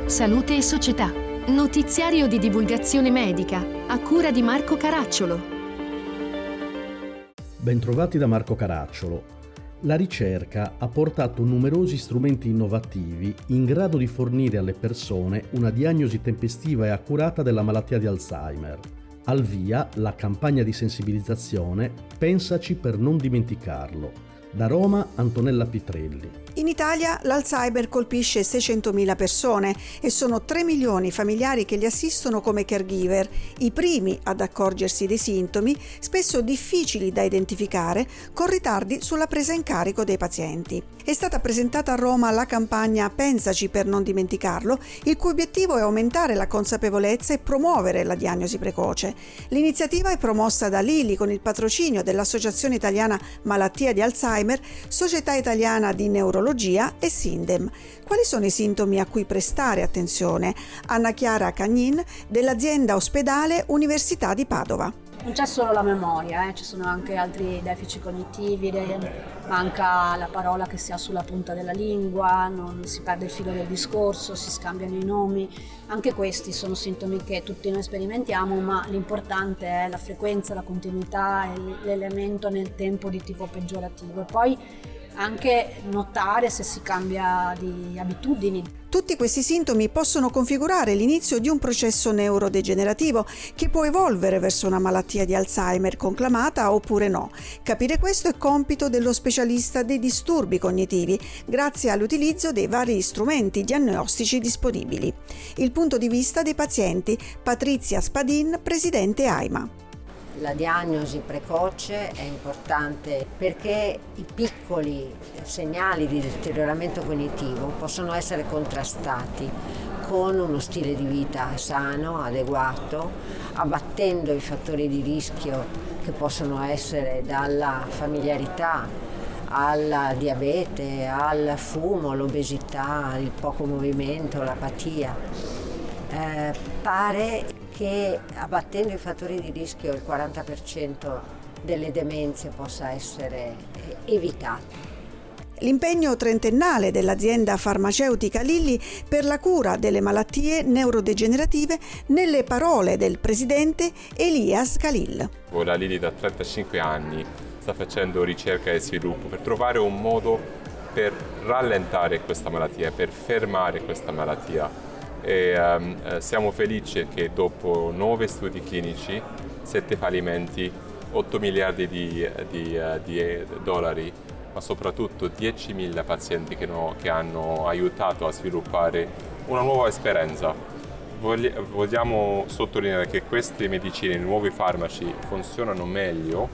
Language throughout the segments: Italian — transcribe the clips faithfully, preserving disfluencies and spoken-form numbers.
Salute e società. Notiziario di divulgazione medica, a cura di Marco Caracciolo. Bentrovati da Marco Caracciolo. La ricerca ha portato numerosi strumenti innovativi in grado di fornire alle persone una diagnosi tempestiva e accurata della malattia di Alzheimer. Al via la campagna di sensibilizzazione Pensaci per non dimenticarlo. Da Roma, Antonella Pitrelli. In Italia l'Alzheimer colpisce seicentomila persone e sono tre milioni i familiari che li assistono come caregiver, i primi ad accorgersi dei sintomi, spesso difficili da identificare, con ritardi sulla presa in carico dei pazienti. È stata presentata a Roma la campagna Pensaci per non dimenticarlo, il cui obiettivo è aumentare la consapevolezza e promuovere la diagnosi precoce. L'iniziativa è promossa da Lilly con il patrocinio dell'Associazione Italiana Malattia di Alzheimer, Società Italiana di Neurologia e Sindem. Quali sono i sintomi a cui prestare attenzione? Anna Chiara Cagnin dell'azienda Ospedale Università di Padova. Non c'è solo la memoria, eh, ci sono anche altri deficit cognitivi, manca la parola che si ha sulla punta della lingua, non si perde il filo del discorso, si scambiano i nomi. Anche questi sono sintomi che tutti noi sperimentiamo, ma l'importante è la frequenza, la continuità e l'elemento nel tempo di tipo peggiorativo. E poi anche notare se si cambia di abitudini. Tutti questi sintomi possono configurare l'inizio di un processo neurodegenerativo che può evolvere verso una malattia di Alzheimer conclamata oppure no. Capire questo è compito dello specialista dei disturbi cognitivi, grazie all'utilizzo dei vari strumenti diagnostici disponibili. Il punto di vista dei pazienti, Patrizia Spadin, presidente AIMA. La diagnosi precoce è importante perché i piccoli segnali di deterioramento cognitivo possono essere contrastati con uno stile di vita sano, adeguato, abbattendo i fattori di rischio che possono essere dalla familiarità al diabete, al fumo, l'obesità, il poco movimento, l'apatia. Eh, pare che abbattendo i fattori di rischio il quaranta per cento delle demenze possa essere evitato. L'impegno trentennale dell'azienda farmaceutica Lilly per la cura delle malattie neurodegenerative nelle parole del presidente Elias Khalil. La Lilly da trentacinque anni sta facendo ricerca e sviluppo per trovare un modo per rallentare questa malattia, per fermare questa malattia. E um, siamo felici che dopo nove studi clinici, sette fallimenti, otto miliardi di, di, uh, di dollari, ma soprattutto diecimila pazienti che, no, che hanno aiutato a sviluppare una nuova esperienza. Vogli, vogliamo sottolineare che queste medicine, i nuovi farmaci, funzionano meglio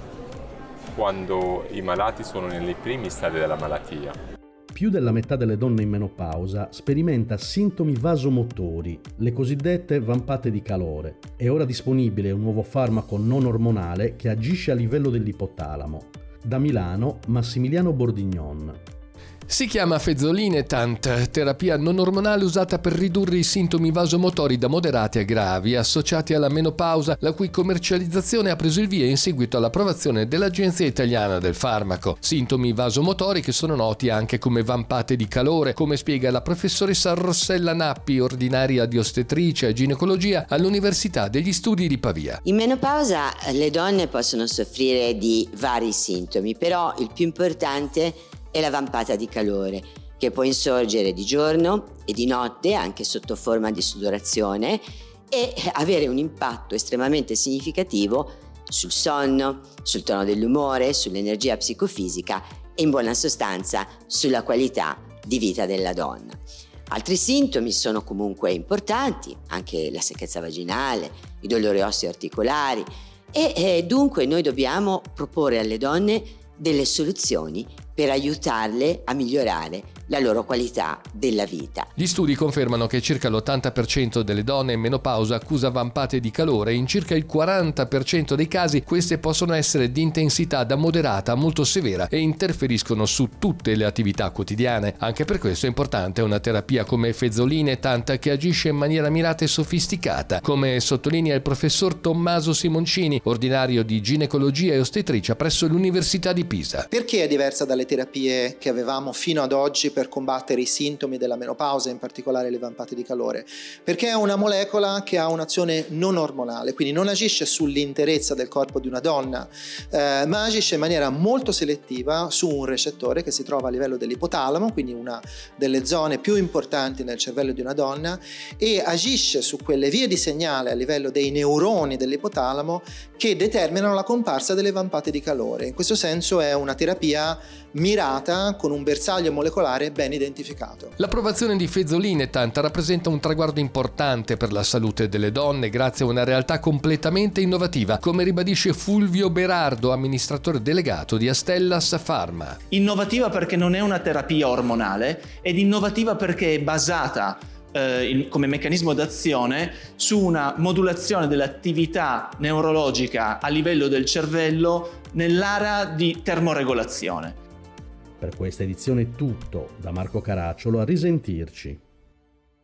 quando i malati sono nei primi stadi della malattia. Più della metà delle donne in menopausa sperimenta sintomi vasomotori, le cosiddette vampate di calore. È ora disponibile un nuovo farmaco non ormonale che agisce a livello dell'ipotalamo. Da Milano, Massimiliano Bordignon. Si chiama Fezolinetant, terapia non ormonale usata per ridurre i sintomi vasomotori da moderati a gravi associati alla menopausa, la cui commercializzazione ha preso il via in seguito all'approvazione dell'Agenzia Italiana del Farmaco. Sintomi vasomotori che sono noti anche come vampate di calore, come spiega la professoressa Rossella Nappi, ordinaria di ostetricia e ginecologia all'Università degli Studi di Pavia. In menopausa le donne possono soffrire di vari sintomi, però il più importante è la vampata di calore, che può insorgere di giorno e di notte anche sotto forma di sudorazione e avere un impatto estremamente significativo sul sonno, sul tono dell'umore, sull'energia psicofisica e in buona sostanza sulla qualità di vita della donna. Altri sintomi sono comunque importanti, anche la secchezza vaginale, i dolori osteoarticolari e eh, dunque noi dobbiamo proporre alle donne delle soluzioni per aiutarle a migliorare la loro qualità della vita. Gli studi confermano che circa l'ottanta per cento delle donne in menopausa accusa vampate di calore e in circa il quaranta per cento dei casi queste possono essere di intensità da moderata a molto severa e interferiscono su tutte le attività quotidiane. Anche per questo è importante una terapia come Fezolinetant che agisce in maniera mirata e sofisticata, come sottolinea il professor Tommaso Simoncini, ordinario di ginecologia e ostetricia presso l'Università di Pisa. Perché è diversa dalle dalle terapie che avevamo fino ad oggi per combattere i sintomi della menopausa, in particolare le vampate di calore, perché è una molecola che ha un'azione non ormonale, quindi non agisce sull'interezza del corpo di una donna, eh, ma agisce in maniera molto selettiva su un recettore che si trova a livello dell'ipotalamo, quindi una delle zone più importanti nel cervello di una donna, e agisce su quelle vie di segnale a livello dei neuroni dell'ipotalamo che determinano la comparsa delle vampate di calore. In questo senso è una terapia mirata con un bersaglio molecolare ben identificato. L'approvazione di Fezolinetant rappresenta un traguardo importante per la salute delle donne grazie a una realtà completamente innovativa, come ribadisce Fulvio Berardo, amministratore delegato di Astellas Pharma. Innovativa perché non è una terapia ormonale ed innovativa perché è basata eh, in, come meccanismo d'azione su una modulazione dell'attività neurologica a livello del cervello nell'area di termoregolazione. Per questa edizione è tutto, da Marco Caracciolo, a risentirci.